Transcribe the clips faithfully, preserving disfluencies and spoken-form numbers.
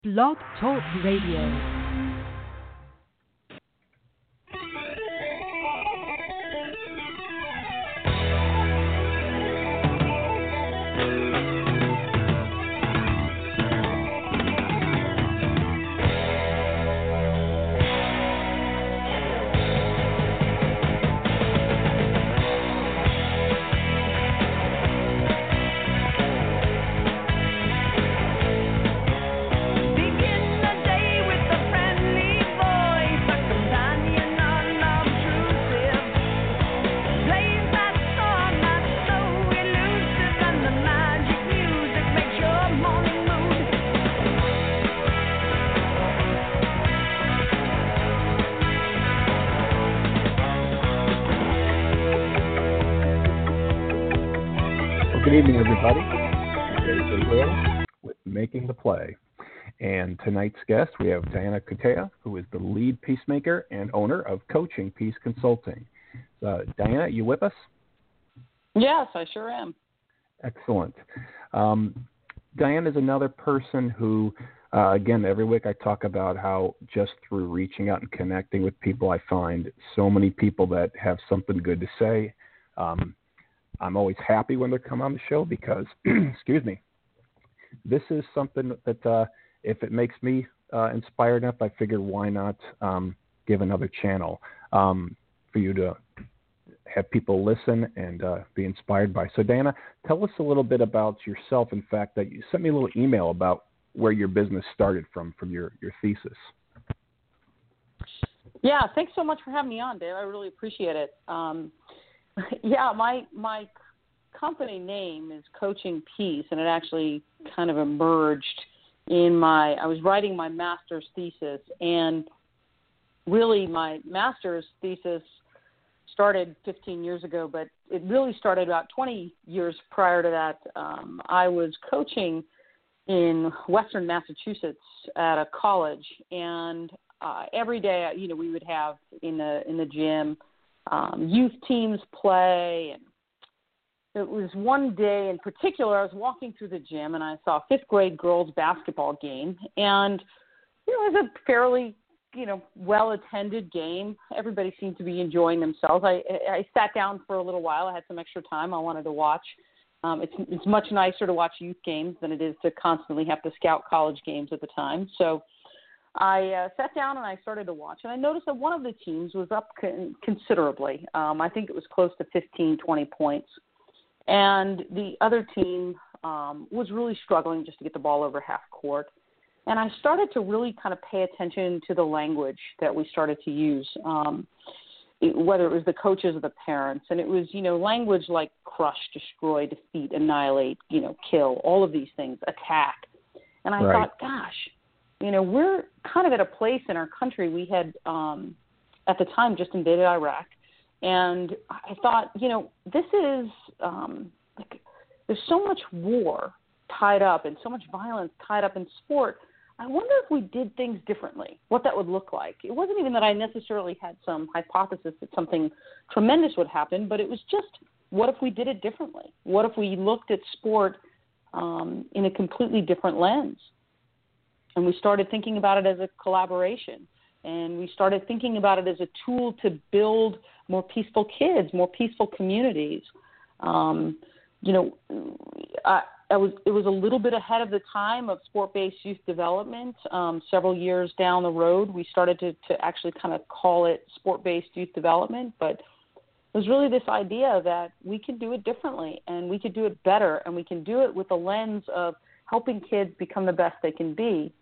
Blog Talk Radio. Good evening, everybody. There's Israel with Making the Play. And tonight's guest, we have Diana Kutea, who is the lead peacemaker and owner of Coaching Peace Consulting. Uh, Diana, you with us? Yes, I sure am. Excellent. Um, Diana is another person who, uh, again, every week I talk about how just through reaching out and connecting with people, I find so many people that have something good to say. Um, I'm always happy when they come on the show because, excuse me, this is something that uh, if it makes me uh, inspired enough, I figure why not um, give another channel um, for you to have people listen and uh, be inspired by. So, Diana, tell us a little bit about yourself. In fact, that you sent me a little email about where your business started from, from your, your thesis. Yeah, thanks so much for having me on, Dave. I really appreciate it. Um, Yeah, my my company name is Coaching Peace, and it actually kind of emerged in my, I was writing my master's thesis, and really my master's thesis started fifteen years ago, but it really started about twenty years prior to that. Um, I was coaching in Western Massachusetts at a college, and uh, every day, you know, we would have in the in the gym, Um, youth teams play, and it was one day in particular, I was walking through the gym and I saw a fifth grade girls basketball game, and you know, it was a fairly, you know, well-attended game. Everybody seemed to be enjoying themselves. I, I sat down for a little while. I had some extra time I wanted to watch. Um, it's, it's much nicer to watch youth games than it is to constantly have to scout college games at the time. So I uh, sat down and I started to watch, and I noticed that one of the teams was up con- considerably. Um, I think it was close to fifteen, twenty points. And the other team um, was really struggling just to get the ball over half court. And I started to really kind of pay attention to the language that we started to use, um, it, whether it was the coaches or the parents. And it was, you know, language like crush, destroy, defeat, annihilate, you know, kill, all of these things, attack. And I Right. thought, gosh, you know, we're kind of at a place in our country. We had, um, at the time, just invaded Iraq. And I thought, you know, this is, um, like, there's so much war tied up and so much violence tied up in sport. I wonder if we did things differently, what that would look like. It wasn't even that I necessarily had some hypothesis that something tremendous would happen, but it was just, what if we did it differently? What if we looked at sport um, in a completely different lens? And we started thinking about it as a collaboration. And we started thinking about it as a tool to build more peaceful kids, more peaceful communities. Um, you know, I, I was it was a little bit ahead of the time of sport-based youth development. Um, several years down the road, we started to, to actually kind of call it sport-based youth development. But it was really this idea that we could do it differently, and we could do it better, and we can do it with the lens of helping kids become the best they can be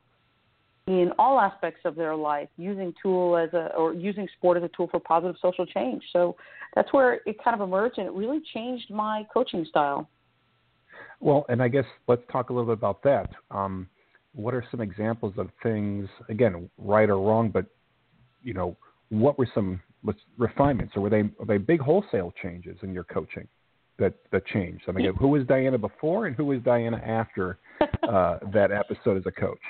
in all aspects of their life, using tool as a or using sport as a tool for positive social change. So that's where it kind of emerged, and it really changed my coaching style. Well, and I guess let's talk a little bit about that. Um, what are some examples of things, again, right or wrong, but, you know, what were some let's, refinements, or were they, were they big wholesale changes in your coaching that, that changed? I mean, who was Diana before and who was Diana after uh, that episode as a coach?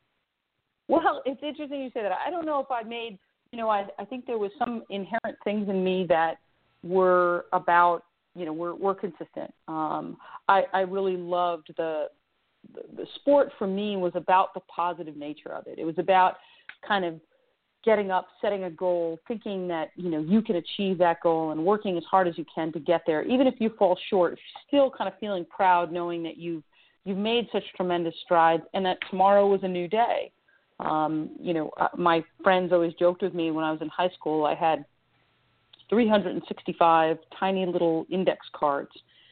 Well, it's interesting you say that. I don't know if I made, you know, I, I think there was some inherent things in me that were about, you know, were, were consistent. Um, I, I really loved the the, the sport for me was about the positive nature of it. It was about kind of getting up, setting a goal, thinking that, you know, you can achieve that goal and working as hard as you can to get there. Even if you fall short, still kind of feeling proud knowing that you've, you've made such tremendous strides and that tomorrow was a new day. Um, you know, uh, my friends always joked with me when I was in high school, I had three hundred sixty-five tiny little index cards.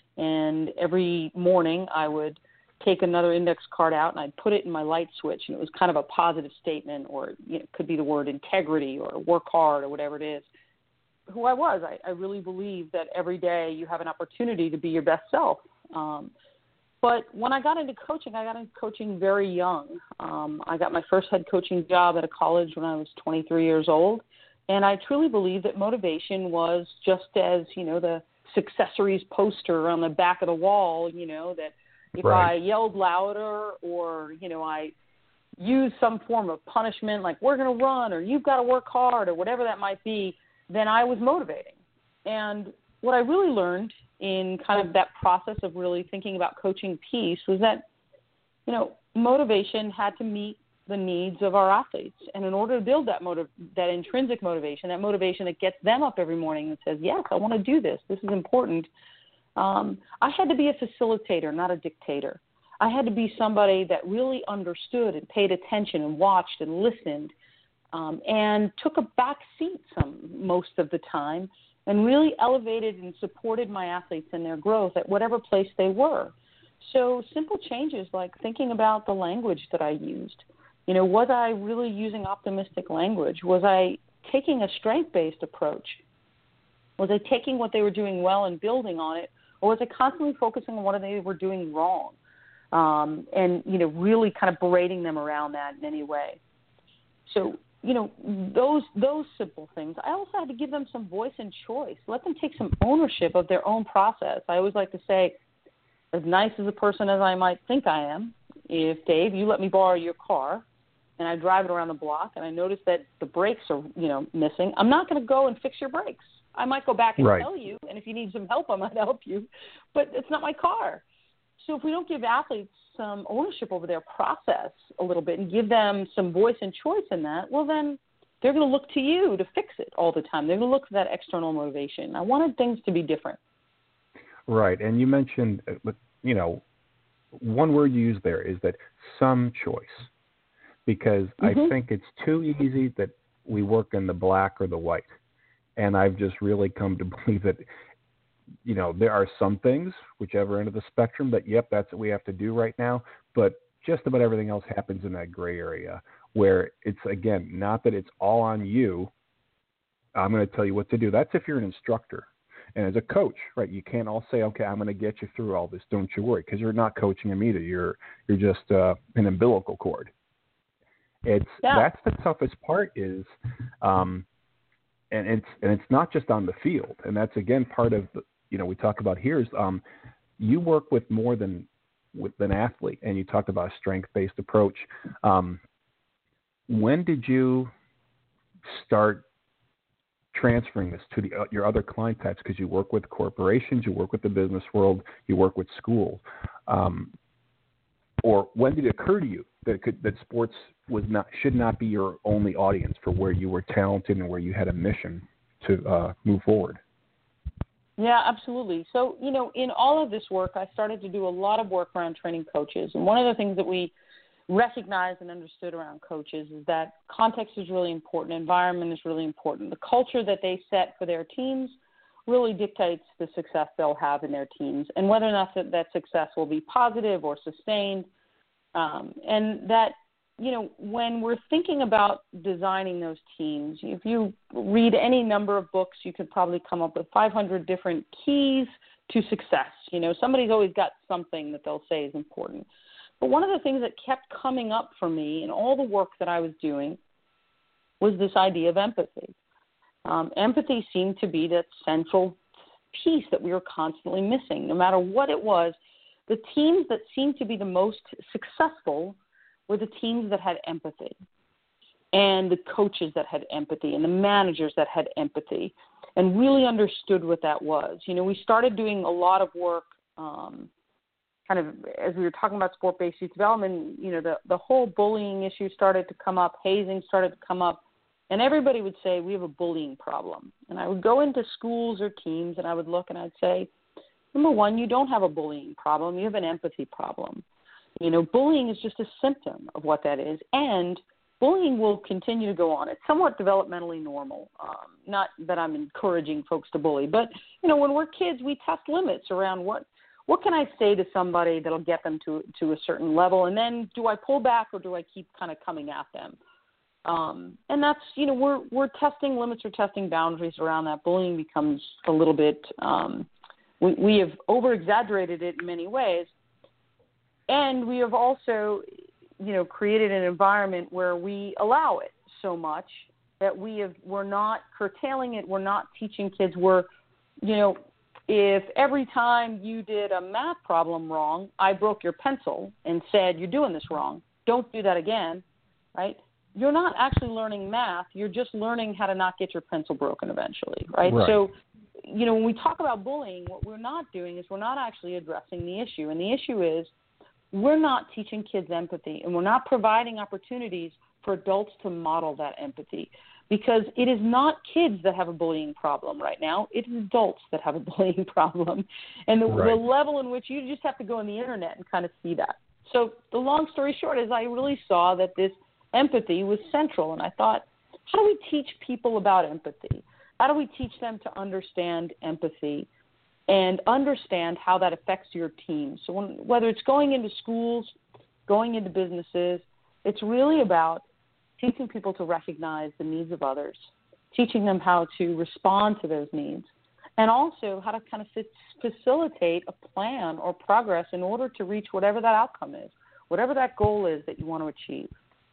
And every morning I would take another index card out and I'd put it in my light switch. And it was kind of a positive statement, or you know, it could be the word integrity or work hard or whatever it is. Who I was, I, I really believe that every day you have an opportunity to be your best self. Um, but when I got into coaching, I got into coaching very young. Um, I got my first head coaching job at a college when I was twenty-three years old. And I truly believe that motivation was just as, you know, the Successories poster on the back of the wall, you know, that if right. I yelled louder or, you know, I used some form of punishment, like we're going to run or you've got to work hard or whatever that might be, then I was motivating. And what I really learned in kind of that process of really thinking about coaching peace was that, you know, motivation had to meet the needs of our athletes. And in order to build that motive, that intrinsic motivation, that motivation that gets them up every morning and says, yes, I want to do this. This is important. Um, I had to be a facilitator, not a dictator. I had to be somebody that really understood and paid attention and watched and listened um, and took a back seat some, most of the time and really elevated and supported my athletes in their growth at whatever place they were. So simple changes like thinking about the language that I used. You know, was I really using optimistic language? Was I taking a strength-based approach? Was I taking what they were doing well and building on it? Or was I constantly focusing on what they were doing wrong? Um, and, you know, really kind of berating them around that in any way. So, you know, those those simple things. I also had to give them some voice and choice. Let them take some ownership of their own process. I always like to say, as nice as a person as I might think I am, if, Dave, you let me borrow your car, and I drive it around the block, and I notice that the brakes are, you know, missing, I'm not going to go and fix your brakes. I might go back and right. tell you, and if you need some help, I might help you, but it's not my car. So if we don't give athletes some ownership over their process a little bit and give them some voice and choice in that, well, then they're going to look to you to fix it all the time. They're going to look for that external motivation. I wanted things to be different. Right, and you mentioned, you know, one word you used there is that some choice. Because mm-hmm. I think it's too easy that we work in the black or the white. And I've just really come to believe that, you know, there are some things, whichever end of the spectrum, that, yep, that's what we have to do right now. But just about everything else happens in that gray area where it's, again, not that it's all on you. I'm going to tell you what to do. That's if you're an instructor. And as a coach, right, you can't all say, okay, I'm going to get you through all this. Don't you worry, because you're not coaching them either. You're, you're just uh, an umbilical cord. It's yeah. That's the toughest part is, um, and it's and it's not just on the field, and that's again part of the, you know, we talk about here is um, you work with more than with an athlete, and you talked about a strength-based approach. Um, when did you start transferring this to the, uh, your other client types? Because you work with corporations, you work with the business world, you work with schools. Um, or when did it occur to you that it could, that sports was not should not be your only audience for where you were talented and where you had a mission to uh, move forward? Yeah, absolutely. So, you know, in all of this work, I started to do a lot of work around training coaches. And one of the things that we recognized and understood around coaches is that context is really important. Environment is really important. The culture that they set for their teams really dictates the success they'll have in their teams and whether or not that, that success will be positive or sustained. Um, and that, you know, when we're thinking about designing those teams, if you read any number of books, you could probably come up with five hundred different keys to success. You know, somebody's always got something that they'll say is important. But one of the things that kept coming up for me in all the work that I was doing was this idea of empathy. Um, empathy seemed to be that central piece that we were constantly missing. No matter what it was, the teams that seemed to be the most successful were the teams that had empathy, and the coaches that had empathy, and the managers that had empathy, and really understood what that was. You know, we started doing a lot of work um, kind of, as we were talking about sport-based youth development, you know, the, the whole bullying issue started to come up, hazing started to come up, and everybody would say, we have a bullying problem. And I would go into schools or teams, and I would look and I'd say, number one, you don't have a bullying problem. You have an empathy problem. You know, bullying is just a symptom of what that is, and bullying will continue to go on. It's somewhat developmentally normal. Um, not that I'm encouraging folks to bully, but, you know, when we're kids, we test limits around what what can I say to somebody that'll get them to to a certain level, and then do I pull back or do I keep kind of coming at them? Um, and that's, you know, we're we're testing limits or testing boundaries around that. Bullying becomes a little bit, um, we, we have over-exaggerated it in many ways, and we have also, you know, created an environment where we allow it so much that we have, we're not curtailing it. We're not teaching kids. We're, you know, if every time you did a math problem wrong, I broke your pencil and said, you're doing this wrong, don't do that again, right? You're not actually learning math. You're just learning how to not get your pencil broken eventually, right? Right. So, you know, when we talk about bullying, what we're not doing is we're not actually addressing the issue. And the issue is we're not teaching kids empathy, and we're not providing opportunities for adults to model that empathy, because it is not kids that have a bullying problem right now. It is adults that have a bullying problem. And the, Right. the level in which you just have to go on the internet and kind of see that. So the long story short is I really saw that this empathy was central, and I thought, how do we teach people about empathy? How do we teach them to understand empathy and understand how that affects your team? So when, whether it's going into schools, going into businesses, it's really about teaching people to recognize the needs of others, teaching them how to respond to those needs, and also how to kind of facilitate a plan or progress in order to reach whatever that outcome is, whatever that goal is that you want to achieve.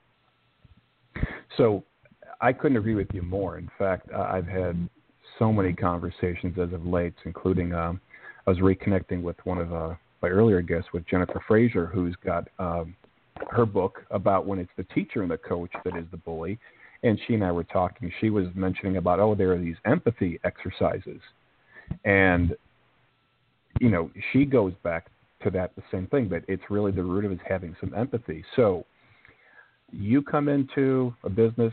So I couldn't agree with you more. In fact, uh, I've had so many conversations as of late, including um, I was reconnecting with one of uh, my earlier guests, with Jennifer Frazier, who's got um, her book about when it's the teacher and the coach that is the bully. And she and I were talking. She was mentioning about, oh, there are these empathy exercises. And, you know, she goes back to that, the same thing, but it's really the root of it is having some empathy. So you come into a business,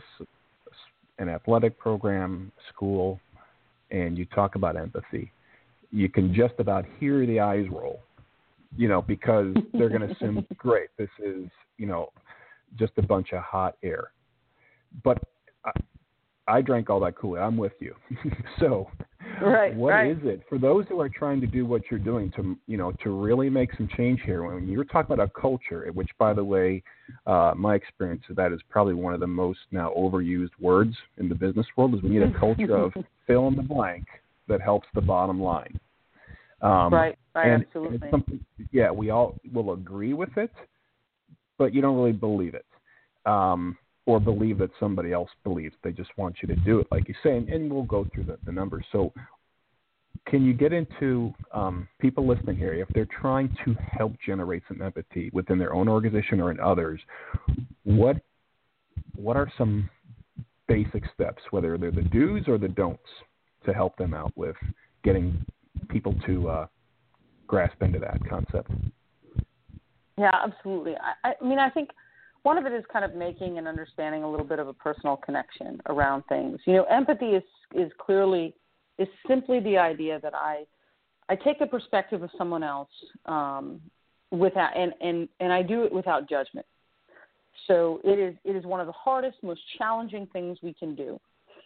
an athletic program, school, and you talk about empathy. You can just about hear the eyes roll, you know, because they're going to assume, great, this is, you know, just a bunch of hot air. But I, I drank all that Kool-Aid. I'm with you. So right, what right. is it for those who are trying to do what you're doing to, you know, to really make some change here? When you're talking about a culture, which, by the way, uh, my experience of that is probably one of the most now overused words in the business world, is we need a culture of fill in the blank that helps the bottom line. Um, right, right, and, absolutely. and it's something, yeah, we all will agree with it, but you don't really believe it. Um, or believe that somebody else believes. They just want you to do it, like you say, and, and we'll go through the, the numbers. So can you get into um, people listening here, if they're trying to help generate some empathy within their own organization or in others, what what are some basic steps, whether they're the do's or the don'ts, to help them out with getting people to uh, grasp into that concept? Yeah, absolutely. I, I mean, I think one of it is kind of making and understanding a little bit of a personal connection around things. You know, empathy is is clearly is simply the idea that I I take the perspective of someone else um, without and, and, and I do it without judgment. So it is it is one of the hardest, most challenging things we can do,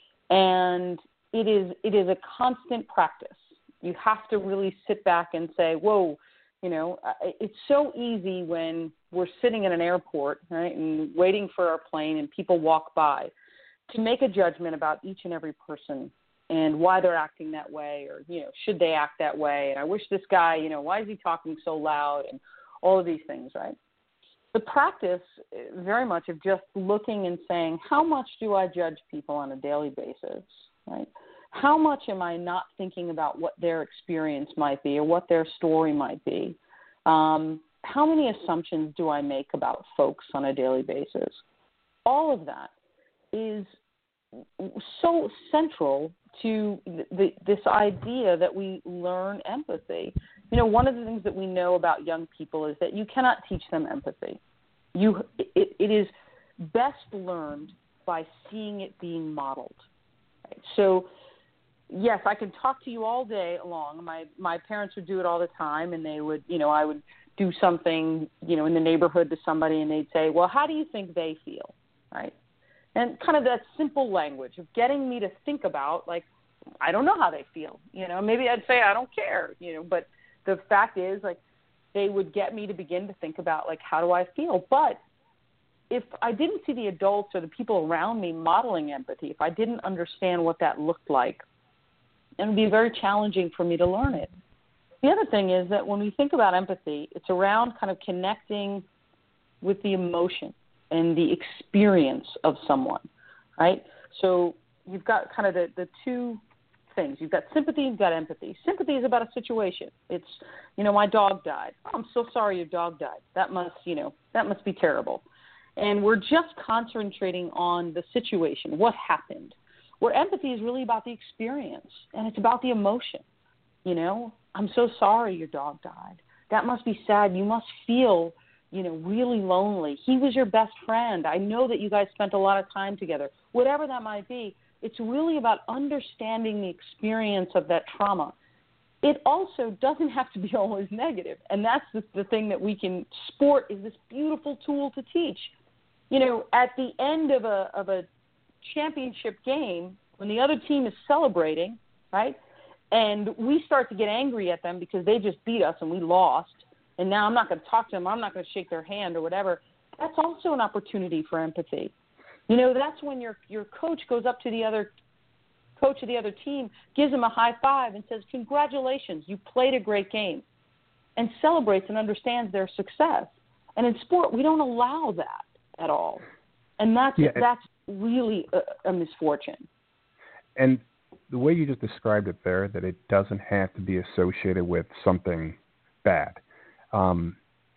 and it is it is a constant practice. You have to really sit back and say, whoa. You know, it's so easy when we're sitting in an airport, right, and waiting for our plane and people walk by to make a judgment about each and every person and why they're acting that way, or, you know, should they act that way? And I wish this guy, you know, why is he talking so loud, and all of these things, right? The practice very much of just looking and saying, how much do I judge people on a daily basis, right? How much am I not thinking about what their experience might be or what their story might be? Um, how many assumptions do I make about folks on a daily basis? All of that is so central to the, this idea that we learn empathy. you know, one of the things that we know about young people is that you cannot teach them empathy. You, it, it is best learned by seeing it being modeled. Right? So, yes, I can talk to you all day long. My my parents would do it all the time, and they would, you know, I would do something, you know, in the neighborhood to somebody, and they'd say, well, how do you think they feel, right? And kind of that simple language of getting me to think about, like, I don't know how they feel, you know. Maybe I'd say I don't care, you know, but the fact is, like, they would get me to begin to think about, like, how do I feel? But if I didn't see the adults or the people around me modeling empathy, if I didn't understand what that looked like, it would be very challenging for me to learn it. The other thing is that when we think about empathy, it's around kind of connecting with the emotion and the experience of someone, right? So you've got kind of the, the two things. You've got sympathy, you've got empathy. Sympathy is about a situation. It's, you know, my dog died. Oh, I'm so sorry your dog died. That must, you know, that must be terrible. And we're just concentrating on the situation, what happened. Where empathy is really about the experience, and it's about the emotion. You know, I'm so sorry your dog died. That must be sad. You must feel, you know, really lonely. He was your best friend. I know that you guys spent a lot of time together. Whatever that might be, it's really about understanding the experience of that trauma. It also doesn't have to be always negative, and that's the, the thing that we can, sport is this beautiful tool to teach. You know, at the end of a of a championship game, when the other team is celebrating, right, and we start to get angry at them because they just beat us and we lost, and now I'm not going to talk to them, I'm not going to shake their hand or whatever, that's also an opportunity for empathy. You know, that's when your your coach goes up to the other coach of the other team, gives them a high five and says, congratulations, you played a great game, and celebrates and understands their success. And in sport, we don't allow that at all. And that's yeah, that's really a, a misfortune. And the way you just described it there, that it doesn't have to be associated with something bad. Um,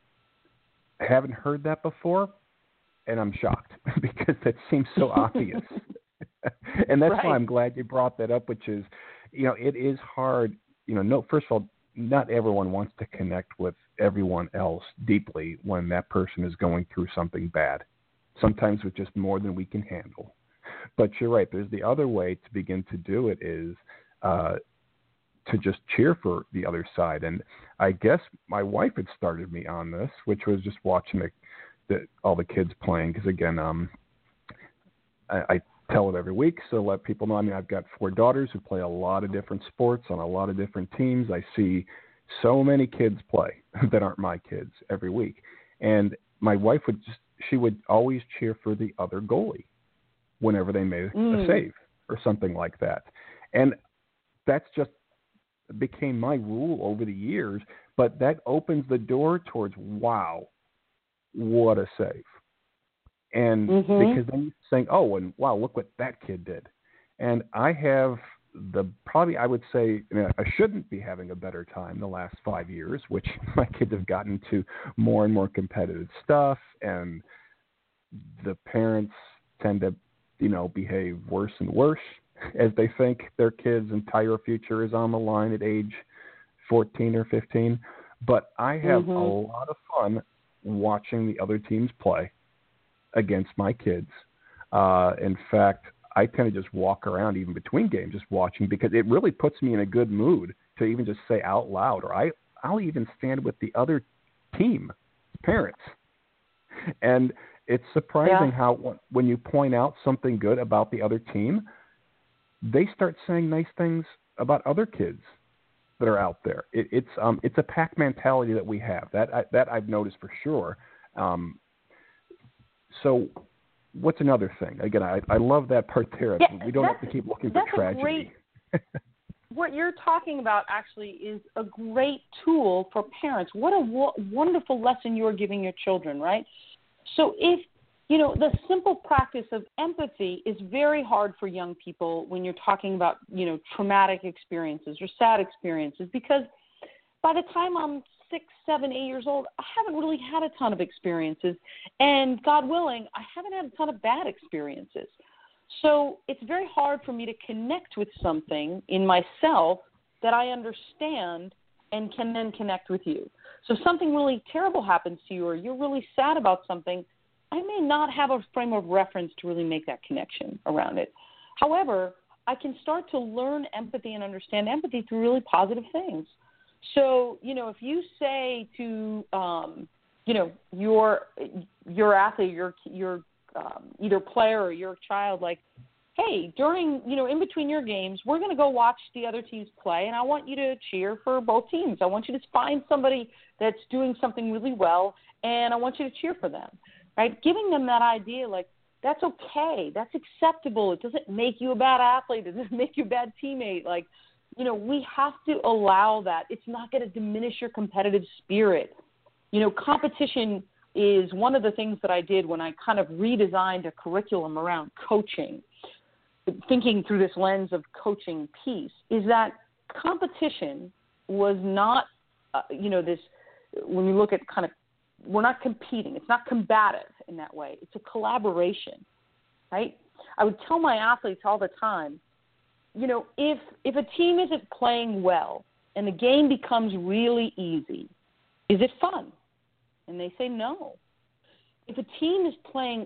I haven't heard that before, and I'm shocked because that seems so obvious. And that's right. why I'm glad you brought that up, which is, you know, it is hard. You know, no, first of all, not everyone wants to connect with everyone else deeply when that person is going through something bad. Sometimes with just more than we can handle. But you're right. There's the other way to begin to do it is uh, to just cheer for the other side. And I guess my wife had started me on this, which was just watching the, the, all the kids playing. Because, again, um, I, I tell it every week, so let people know. I mean, I've got four daughters who play a lot of different sports on a lot of different teams. I see so many kids play that aren't my kids every week. And my wife would just, she would always cheer for the other goalie whenever they made mm. a save or something like that. And that's just became my rule over the years, but that opens the door towards, wow, what a save. And mm-hmm. because then you're saying, oh, and wow, look what that kid did. And I have the, probably I would say, you know, I shouldn't be having a better time the last five years, which my kids have gotten to more and more competitive stuff, and the parents tend to, you know, behave worse and worse as they think their kids' entire future is on the line at age fourteen or fifteen. But I have mm-hmm. a lot of fun watching the other teams play against my kids. Uh, in fact, I tend to just walk around even between games just watching, because it really puts me in a good mood to even just say out loud, or I, I'll even stand with the other team parents. And it's surprising yeah. how when you point out something good about the other team, they start saying nice things about other kids that are out there. It, it's um, it's a pack mentality that we have. That I, that I've noticed for sure. Um, so what's another thing? Again, I, I love that part there. Yeah, we don't have to keep looking for tragedy. Great, what you're talking about actually is a great tool for parents. What a w- wonderful lesson you're giving your children, right? So if, you know, the simple practice of empathy is very hard for young people when you're talking about, you know, traumatic experiences or sad experiences, because by the time I'm six, seven, eight years old, I haven't really had a ton of experiences. And God willing, I haven't had a ton of bad experiences. So it's very hard for me to connect with something in myself that I understand and can then connect with you. So if something really terrible happens to you or you're really sad about something, I may not have a frame of reference to really make that connection around it. However, I can start to learn empathy and understand empathy through really positive things. So, you know, if you say to, um, you know, your your athlete, your your um, either player or your child, like, hey, during, you know, in between your games, we're going to go watch the other teams play, and I want you to cheer for both teams. I want you to find somebody that's doing something really well, and I want you to cheer for them, right? Giving them that idea, like, that's okay. That's acceptable. It doesn't make you a bad athlete. It doesn't make you a bad teammate. Like, you know, we have to allow that. It's not going to diminish your competitive spirit. You know, competition is one of the things that I did when I kind of redesigned a curriculum around coaching, thinking through this lens of coaching piece, is that competition was not, uh, you know, this, when you look at kind of, we're not competing. It's not combative in that way. It's a collaboration, right? I would tell my athletes all the time, you know, if if a team isn't playing well and the game becomes really easy, is it fun? And they say no. If a team is playing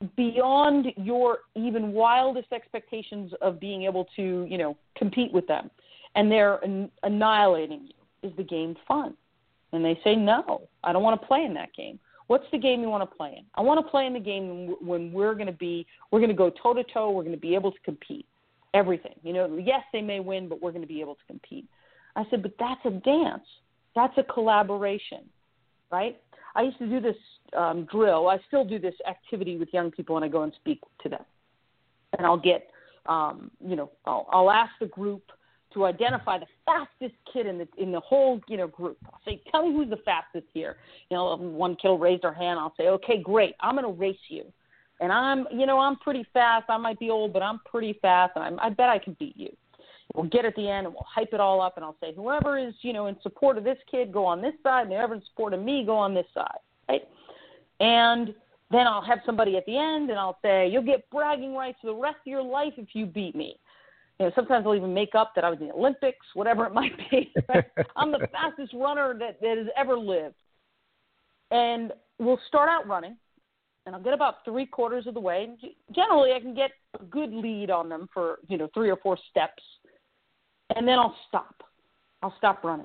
beyond your even wildest expectations of being able to, you know, compete with them, and they're an- annihilating you, is the game fun? And they say, no, I don't want to play in that game. What's the game you want to play in? I want to play in the game when we're going to be, we're going to go toe-to-toe, we're going to be able to compete. Everything. You know, yes, they may win, but we're going to be able to compete. I said, but that's a dance. That's a collaboration, right? I used to do this um, drill. I still do this activity with young people when I go and speak to them. And I'll get, um, you know, I'll, I'll ask the group to identify the fastest kid in the in the whole, you know, group. I'll say, tell me who's the fastest here. You know, one kid will raise their hand. I'll say, okay, great. I'm going to race you. And I'm, you know, I'm pretty fast. I might be old, but I'm pretty fast. And I'm, I bet I can beat you. We'll get at the end and we'll hype it all up. And I'll say, whoever is, you know, in support of this kid, go on this side. And whoever in support of me, go on this side. Right? And then I'll have somebody at the end and I'll say, you'll get bragging rights for the rest of your life if you beat me. You know, sometimes I'll even make up that I was in the Olympics, whatever it might be. Right? I'm the fastest runner that, that has ever lived. And we'll start out running. And I'll get about three quarters of the way. Generally, I can get a good lead on them for, you know, three or four steps. And then I'll stop. I'll stop running.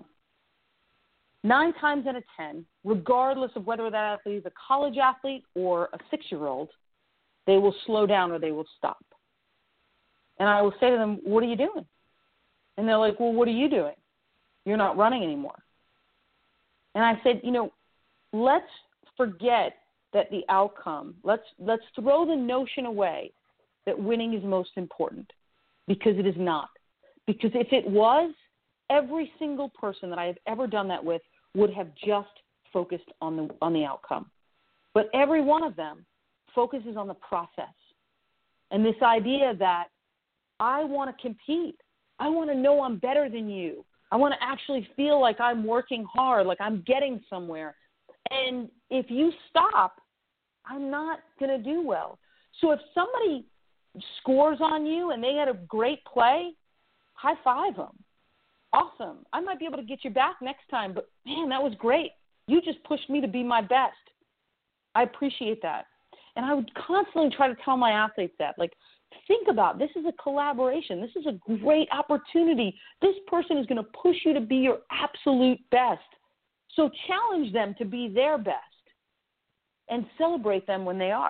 Nine times out of ten, regardless of whether that athlete is a college athlete or a six-year-old, they will slow down or they will stop. And I will say to them, what are you doing? And they're like, well, what are you doing? You're not running anymore. And I said, you know, let's forget that the outcome, let's let's throw the notion away that winning is most important, because it is not. Because if it was, every single person that I have ever done that with would have just focused on the on the outcome. But every one of them focuses on the process. And this idea that I want to compete. I want to know I'm better than you. I want to actually feel like I'm working hard, like I'm getting somewhere. And if you stop, I'm not going to do well. So if somebody scores on you and they had a great play, high five them. Awesome. I might be able to get you back next time, but man, that was great. You just pushed me to be my best. I appreciate that. And I would constantly try to tell my athletes that, like, think about, this is a collaboration. This is a great opportunity. This person is going to push you to be your absolute best. So challenge them to be their best and celebrate them when they are.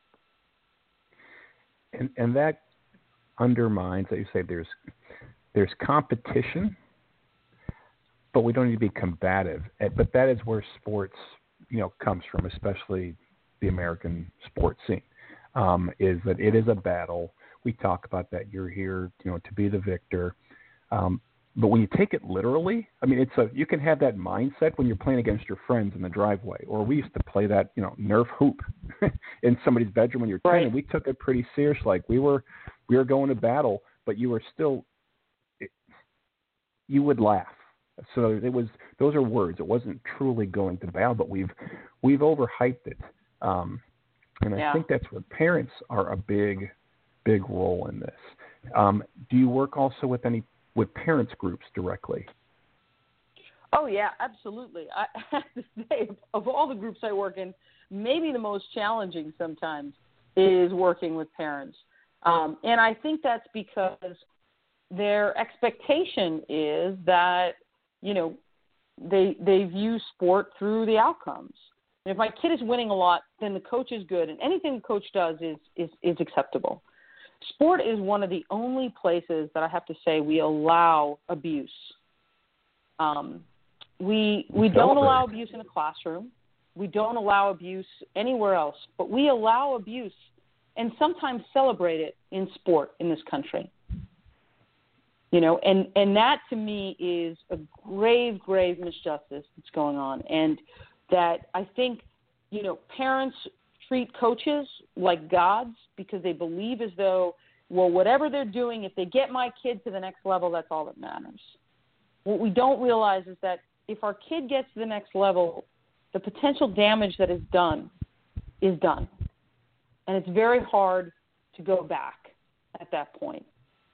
And, and that undermines, that you say, there's there's competition, but we don't need to be combative. But that is where sports, you know, comes from, especially the American sports scene, um, is that it is a battle. We talk about that. You're here, you know, to be the victor. Um, But when you take it literally, I mean, it's a you can have that mindset when you're playing against your friends in the driveway. Or we used to play that, you know, Nerf hoop in somebody's bedroom when you're right. ten. We took it pretty serious. Like we were, we were going to battle, but you were still, it, you would laugh. So it was. Those are words. It wasn't truly going to battle, but we've we've overhyped it. Um, and I yeah. think that's where parents are a big, big role in this. Um, do you work also with any with parents groups directly? Oh, yeah, absolutely. I have to say, of all the groups I work in, maybe the most challenging sometimes is working with parents. Um, and I think that's because their expectation is that, you know, they they view sport through the outcomes. And if my kid is winning a lot, then the coach is good, and anything the coach does is, is, is acceptable. Sport is one of the only places that I have to say we allow abuse. Um, we we don't allow abuse in a classroom. We don't allow abuse anywhere else, but we allow abuse and sometimes celebrate it in sport in this country. You know, and, and that to me is a grave, grave misjustice that's going on. And that I think, you know, parents treat coaches like gods because they believe as though, well, whatever they're doing, if they get my kid to the next level, that's all that matters. What we don't realize is that if our kid gets to the next level, the potential damage that is done is done. And it's very hard to go back at that point.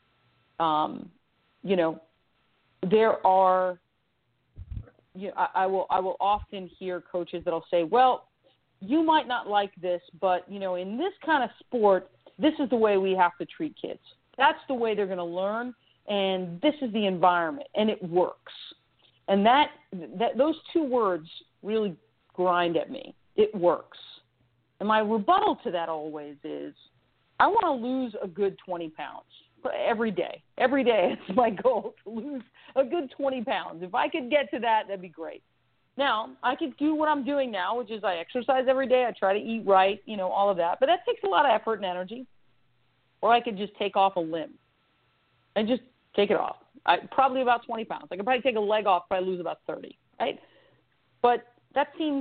Um, you know, there are, you know, I, I will I will often hear coaches that'll say, well, you might not like this, but, you know, in this kind of sport, this is the way we have to treat kids. That's the way they're going to learn, and this is the environment, and it works. And that, that those two words really grind at me. It works. And my rebuttal to that always is, I want to lose a good twenty pounds every day. Every day it's my goal to lose a good twenty pounds. If I could get to that, that'd be great. Now, I could do what I'm doing now, which is I exercise every day. I try to eat right, you know, all of that. But that takes a lot of effort and energy. Or I could just take off a limb and just take it off. I, probably about twenty pounds. I could probably take a leg off, probably lose about thirty, right? But that seems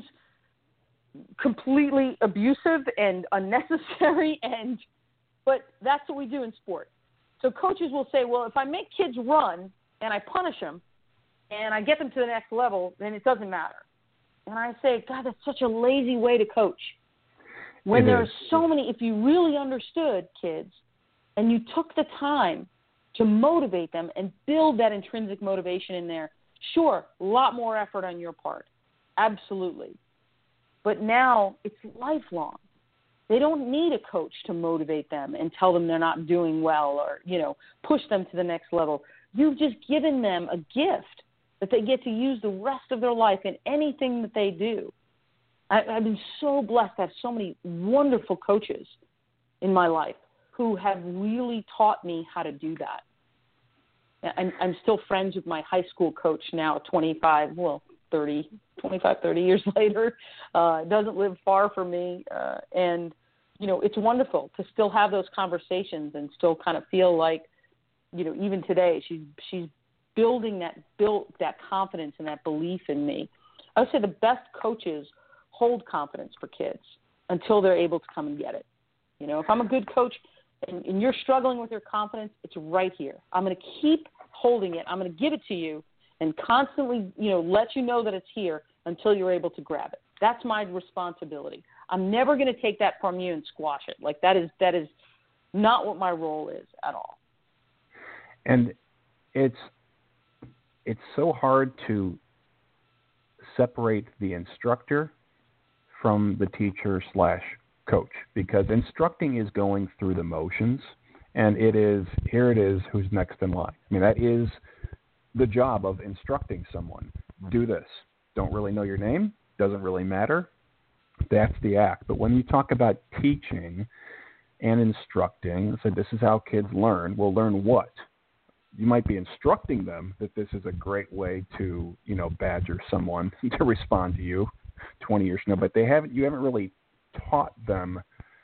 completely abusive and unnecessary, and but that's what we do in sport. So coaches will say, well, if I make kids run and I punish them and I get them to the next level, then it doesn't matter. And I say, God, that's such a lazy way to coach. When It there is. are so many, if you really understood kids and you took the time to motivate them and build that intrinsic motivation in there, sure, a lot more effort on your part. Absolutely. But now it's lifelong. They don't need a coach to motivate them and tell them they're not doing well or, you know, push them to the next level. You've just given them a gift that they get to use the rest of their life in anything that they do. I, I've been so blessed to have so many wonderful coaches in my life who have really taught me how to do that. I'm, I'm still friends with my high school coach now, twenty-five, well, thirty, twenty-five, thirty years later. Uh, doesn't live far from me. Uh, and, you know, it's wonderful to still have those conversations and still kind of feel like, you know, even today she's, she's building that, built that confidence and that belief in me. I would say the best coaches hold confidence for kids until they're able to come and get it. You know, if I'm a good coach and, and you're struggling with your confidence, it's right here. I'm going to keep holding it. I'm going to give it to you and constantly, you know, let you know that it's here until you're able to grab it. That's my responsibility. I'm never going to take that from you and squash it. Like that is that is not what my role is at all. And it's it's so hard to separate the instructor from the teacher slash coach, because instructing is going through the motions, and it is, here it is, who's next in line. I mean, that is the job of instructing someone. Do this. Don't really know your name. Doesn't really matter. That's the act. But when you talk about teaching and instructing, so this is how kids learn. Well, learn what? You might be instructing them that this is a great way to, you know, badger someone to respond to you twenty years from now, but they haven't. You haven't really taught them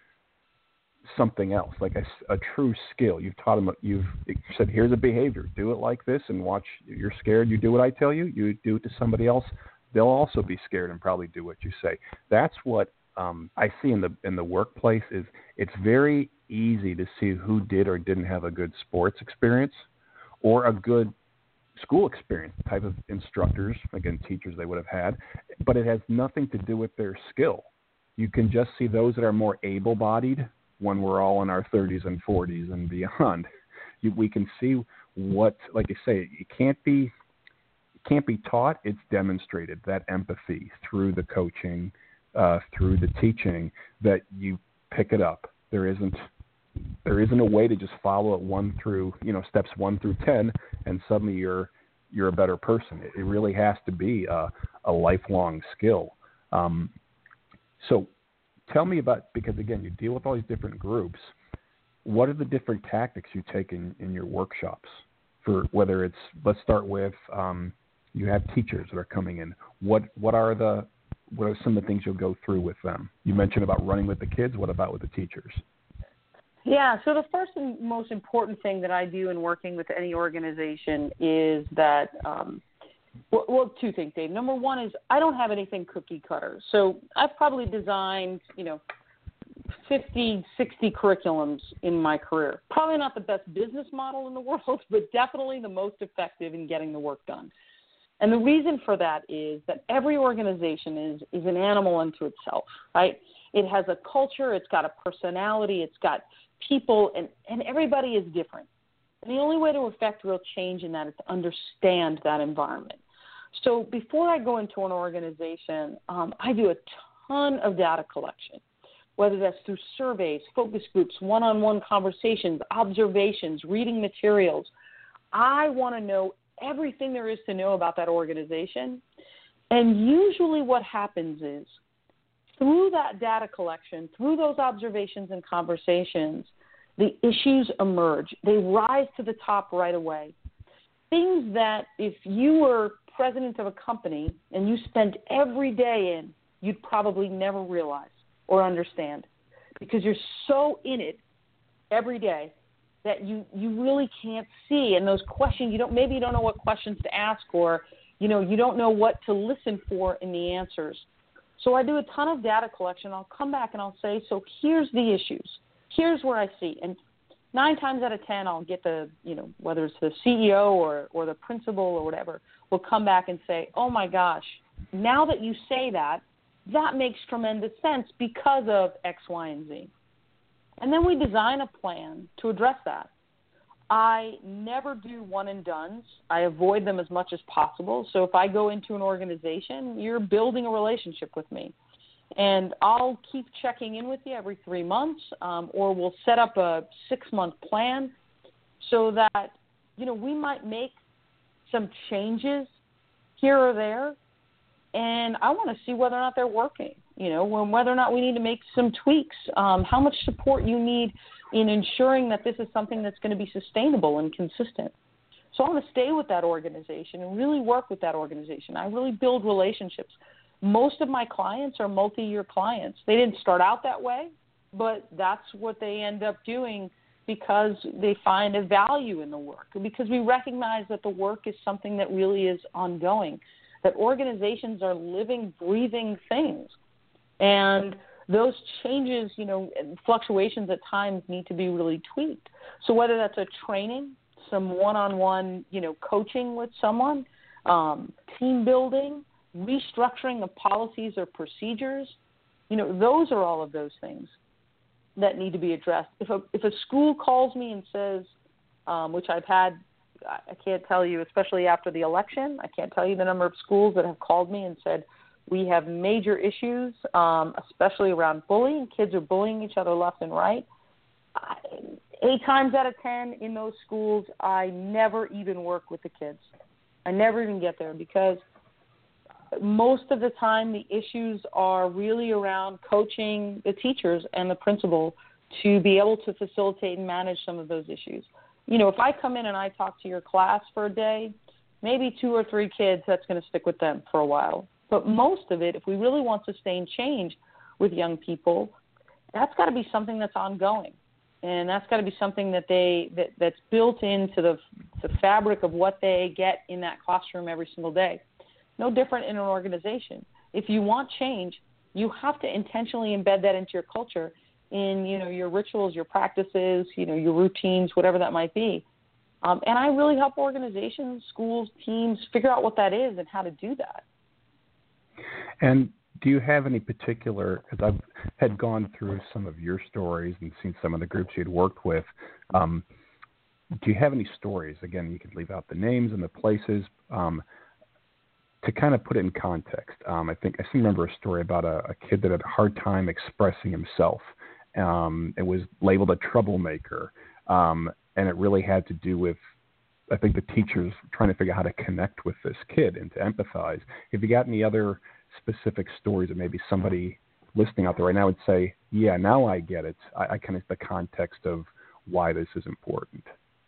something else, like a, a true skill. You've taught them. You've said, "Here's a behavior. Do it like this, and watch. You're scared. You do what I tell you. You do it to somebody else. They'll also be scared and probably do what you say." That's what um, I see in the in the workplace. Is it's very easy to see who did or didn't have a good sports experience or a good school experience, the type of instructors, again, teachers they would have had, but it has nothing to do with their skill. You can just see those that are more able-bodied when we're all in our thirties and forties and beyond. You, we can see what, like you say, you can't be can't be taught, it's demonstrated, that empathy through the coaching, uh, through the teaching, that you pick it up. There isn't there isn't a way to just follow it one through, you know, steps one through ten, and suddenly you're you're a better person. It, it really has to be a, a lifelong skill. Um, so tell me about, because again, you deal with all these different groups. What are the different tactics you take in, in your workshops? For whether it's, let's start with, um, you have teachers that are coming in. What what are the what are some of the things you'll go through with them? You mentioned about running with the kids. What about with the teachers? Yeah, so the first and most important thing that I do in working with any organization is that, um, well, well, two things, Dave. Number one is I don't have anything cookie cutter. So I've probably designed, you know, fifty, sixty curriculums in my career. Probably not the best business model in the world, but definitely the most effective in getting the work done. And the reason for that is that every organization is, is an animal unto itself, right? It has a culture, it's got a personality, it's got people, and, and everybody is different. And the only way to affect real change in that is to understand that environment. So before I go into an organization, um, I do a ton of data collection, whether that's through surveys, focus groups, one-on-one conversations, observations, reading materials. I want to know everything there is to know about that organization. And usually what happens is, through that data collection, through those observations and conversations, the issues emerge. They rise to the top right away. Things that if you were president of a company and you spent every day in, you'd probably never realize or understand, because you're so in it every day that you, you really can't see. And those questions, you don't, maybe you don't know what questions to ask, or, you know, you don't know what to listen for in the answers. So I do a ton of data collection. I'll come back and I'll say, so here's the issues. Here's where I see. And nine times out of ten, I'll get the, you know, whether it's the C E O or, or the principal or whatever, will come back and say, oh my gosh, now that you say that, that makes tremendous sense because of X, Y, and Z. And then we design a plan to address that. I never do one and dones. I avoid them as much as possible. So if I go into an organization, you're building a relationship with me. And I'll keep checking in with you every three months, um, or we'll set up a six-month plan so that, you know, we might make some changes here or there, and I want to see whether or not they're working, you know, whether or not we need to make some tweaks, um, how much support you need in ensuring that this is something that's going to be sustainable and consistent. So I want to stay with that organization and really work with that organization. I really build relationships. Most of my clients are multi-year clients. They didn't start out that way, but that's what they end up doing because they find a value in the work, because we recognize that the work is something that really is ongoing, that organizations are living, breathing things. And those changes, you know, fluctuations at times need to be really tweaked. So whether that's a training, some one-on-one, you know, coaching with someone, um, team building, restructuring of policies or procedures, you know, those are all of those things that need to be addressed. If a, if a school calls me and says, um, which I've had, I can't tell you, especially after the election, I can't tell you the number of schools that have called me and said, we have major issues, um, especially around bullying. Kids are bullying each other left and right. I, eight times out of ten in those schools, I never even work with the kids. I never even get there because most of the time the issues are really around coaching the teachers and the principal to be able to facilitate and manage some of those issues. You know, if I come in and I talk to your class for a day, maybe two or three kids, that's going to stick with them for a while. But most of it, if we really want sustained change with young people, that's got to be something that's ongoing. And that's got to be something that they that, that's built into the, the fabric of what they get in that classroom every single day. No different in an organization. If you want change, you have to intentionally embed that into your culture, in, you know, your rituals, your practices, you know, your routines, whatever that might be. Um, and I really help organizations, schools, teams figure out what that is and how to do that. And do you have any particular, because I've had gone through some of your stories and seen some of the groups you'd worked with, um, do you have any stories? Again, you can leave out the names and the places, um, to kind of put it in context, um, I think I still remember a story about a, a kid that had a hard time expressing himself. Um, it was labeled a troublemaker, um, and it really had to do with, I think, the teachers trying to figure out how to connect with this kid and to empathize. If you got any other specific stories that maybe somebody listening out there right now would say, yeah, now I get it. I, I kind of the context of why this is important.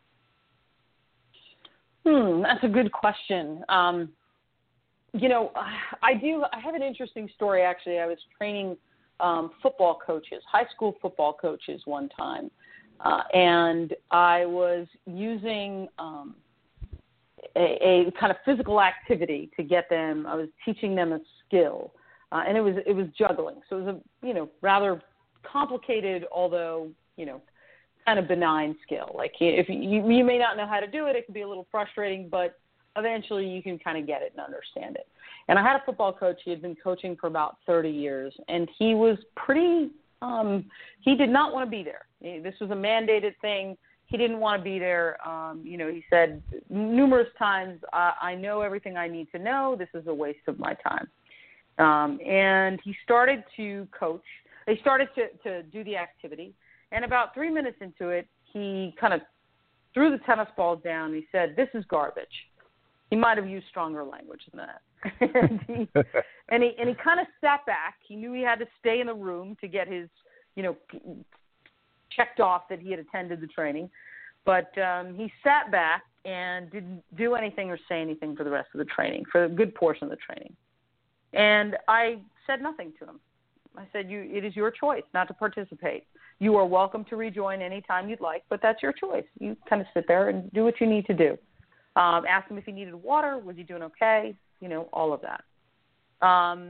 Hmm, that's a good question. Um, you know, I do. I have an interesting story, actually. I was training um, football coaches, high school football coaches one time, uh, and I was using um, a, a kind of physical activity to get them. I was teaching them a skill, uh, and it was it was juggling. So it was a you know rather complicated, although you know. kind of benign skill. Like if you, you may not know how to do it, it can be a little frustrating, but eventually you can kind of get it and understand it. And I had a football coach. He had been coaching for about thirty years, and he was pretty, um, he did not want to be there. This was a mandated thing. He didn't want to be there. Um, you know, he said numerous times, I, I know everything I need to know. This is a waste of my time. Um, and he started to coach. He started to, to do the activity. And about three minutes into it, he kind of threw the tennis balls down. And he said, "This is garbage." He might have used stronger language than that. and he and he and he kind of sat back. He knew he had to stay in the room to get his, you know, checked off that he had attended the training. But um, he sat back and didn't do anything or say anything for the rest of the training, for a good portion of the training. And I said nothing to him. I said, "You, it is your choice not to participate. You are welcome to rejoin anytime you'd like, but that's your choice. You kind of sit there and do what you need to do." Um, asked him if he needed water. Was he doing okay? You know, all of that. Um,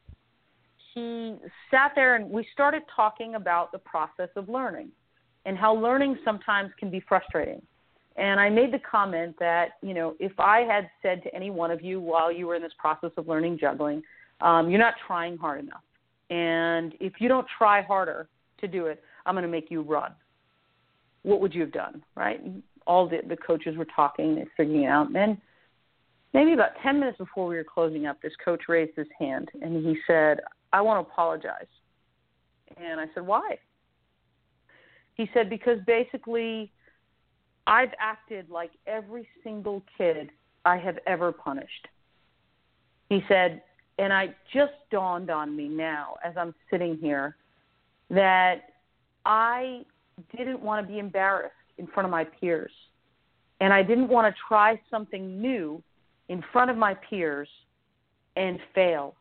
he sat there and we started talking about the process of learning and how learning sometimes can be frustrating. And I made the comment that, you know, if I had said to any one of you while you were in this process of learning juggling, um, you're not trying hard enough. And if you don't try harder to do it, I'm going to make you run. What would you have done, right? All the, the coaches were talking, they're figuring it out. And then maybe about ten minutes before we were closing up, this coach raised his hand and he said, "I want to apologize." And I said, "Why?" He said, "Because basically I've acted like every single kid I have ever punished." He said, and it just dawned on me now as I'm sitting here that I didn't want to be embarrassed in front of my peers. And I didn't want to try something new in front of my peers and fail.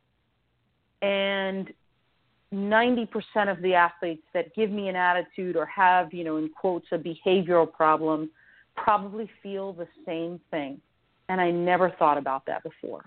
And ninety percent of the athletes that give me an attitude or have, you know, in quotes, a behavioral problem probably feel the same thing. And I never thought about that before.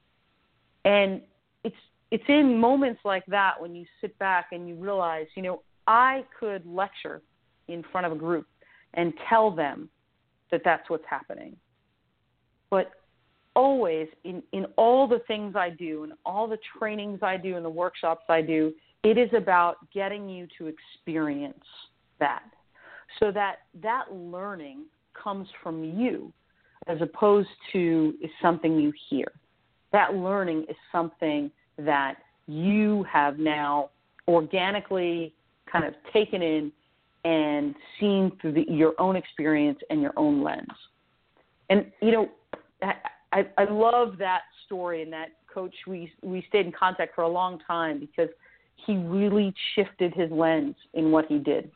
And it's it's in moments like that when you sit back and you realize, you know, I could lecture in front of a group and tell them that that's what's happening. But always in, in all the things I do and all the trainings I do and the workshops I do, it is about getting you to experience that so that that learning comes from you as opposed to is something you hear. That learning is something that you have now organically kind of taken in and seen through the, your own experience and your own lens. And, you know, I, I love that story and that coach. We, we stayed in contact for a long time because he really shifted his lens in what he did.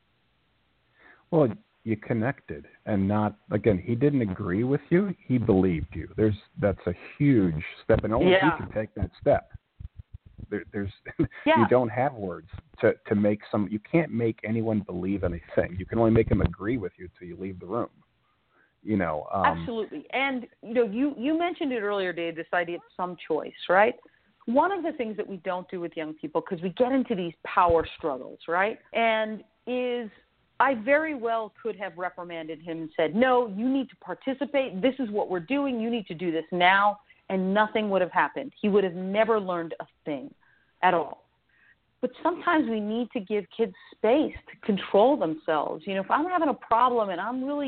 Well, you connected and not, again, he didn't agree with you. He believed you. There's, that's a huge step, and only yeah. you can take that step. There, there's, yeah. you don't have words to, to make some, you can't make anyone believe anything. You can only make them agree with you till you leave the room. You know, um, absolutely. And, you know, you, you mentioned it earlier, Dave, this idea of some choice, right? One of the things that we don't do with young people, because we get into these power struggles, right? And is I very well could have reprimanded him and said, no, you need to participate. This is what we're doing. You need to do this now. And nothing would have happened. He would have never learned a thing at all. But sometimes we need to give kids space to control themselves. You know, if I'm having a problem and I'm really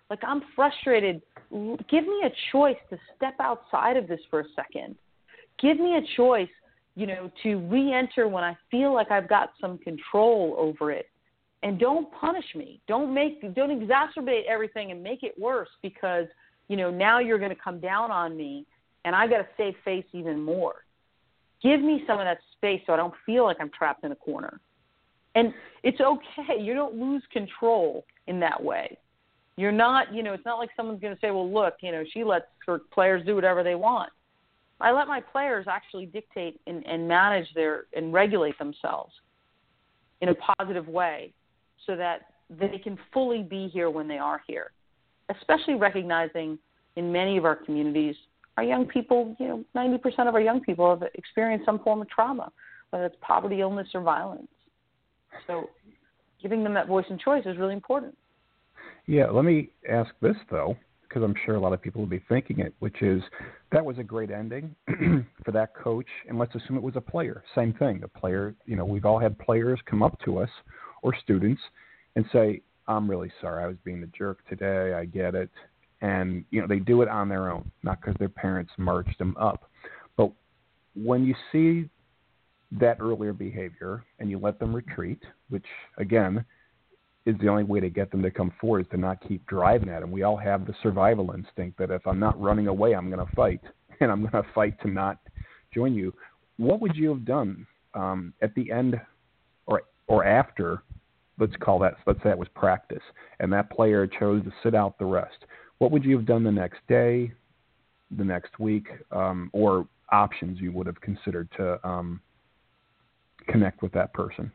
Like, I'm frustrated. Give me a choice to step outside of this for a second. Give me a choice, you know, to re-enter when I feel like I've got some control over it. And don't punish me. Don't make, don't exacerbate everything and make it worse because, you know, now you're going to come down on me and I got to save face even more. Give me some of that space so I don't feel like I'm trapped in a corner. And it's okay. You don't lose control in that way. You're not, you know, it's not like someone's going to say, well, look, you know, she lets her players do whatever they want. I let my players actually dictate and, and manage their and regulate themselves in a positive way so that they can fully be here when they are here, especially recognizing in many of our communities, our young people, you know, ninety percent of our young people have experienced some form of trauma, whether it's poverty, illness, or violence. So giving them that voice and choice is really important. Yeah, let me ask this, though, because I'm sure a lot of people will be thinking it, which is that was a great ending for that coach, and let's assume it was a player. Same thing. A player, you know, we've all had players come up to us or students and say, I'm really sorry, I was being a jerk today, I get it. And, you know, they do it on their own, not because their parents marched them up. But when you see that earlier behavior and you let them retreat, which, again, is the only way to get them to come forward is to not keep driving at them. We all have the survival instinct that if I'm not running away, I'm going to fight, and I'm going to fight to not join you. What would you have done um, at the end or or after, let's call that, let's say it was practice, and that player chose to sit out the rest? What would you have done the next day, the next week, um, or options you would have considered to um, connect with that person?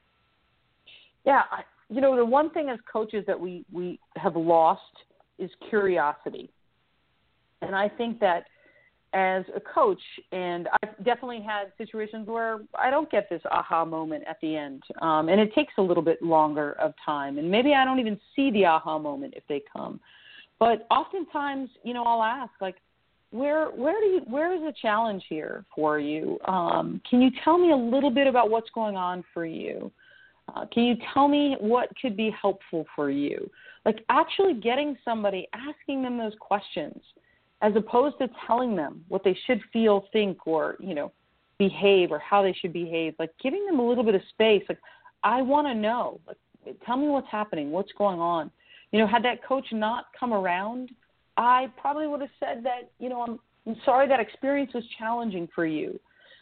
Yeah, I, you know, the one thing as coaches that we, we have lost is curiosity. And I think that as a coach, and I've definitely had situations where I don't get this aha moment at the end, um, and it takes a little bit longer of time. And maybe I don't even see the aha moment if they come. But oftentimes, you know, I'll ask, like, where where do you where is the challenge here for you? Um, can you tell me a little bit about what's going on for you? Uh, can you tell me what could be helpful for you? Like actually getting somebody, asking them those questions, as opposed to telling them what they should feel, think, or, you know, behave, or how they should behave. Like giving them a little bit of space. Like, I want to know. Like, tell me what's happening, what's going on. You know, had that coach not come around, I probably would have said that, you know, I'm, I'm sorry that experience was challenging for you.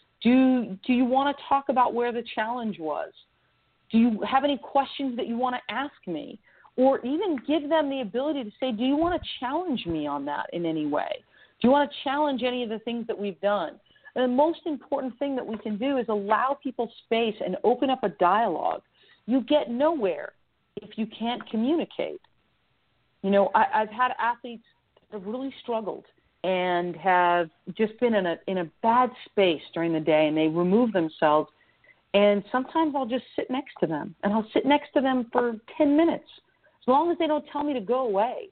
Do, do you want to talk about where the challenge was? Do you have any questions that you want to ask me? Or even give them the ability to say, do you want to challenge me on that in any way? Do you want to challenge any of the things that we've done? And the most important thing that we can do is allow people space and open up a dialogue. You get nowhere if you can't communicate. You know, I, I've had athletes that have really struggled and have just been in a in a bad space during the day, and they remove themselves. And sometimes I'll just sit next to them, and I'll sit next to them for ten minutes. As long as they don't tell me to go away,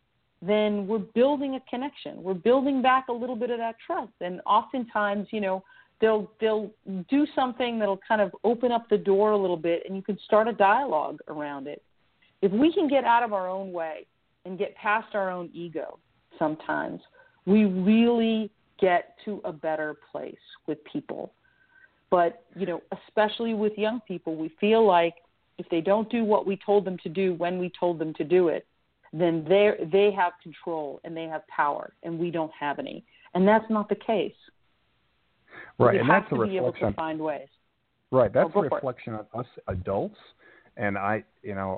then we're building a connection. We're building back a little bit of that trust. And oftentimes, you know, they'll they'll do something that'll kind of open up the door a little bit, and you can start a dialogue around it. If we can get out of our own way and get past our own ego sometimes, we really get to a better place with people. But, you know, especially with young people, we feel like if they don't do what we told them to do when we told them to do it, then they they have control and they have power, and we don't have any. And that's not the case. Right, we and have that's to a be able reflection. to find ways. Right, that's oh, a reflection on us adults. And I, you know,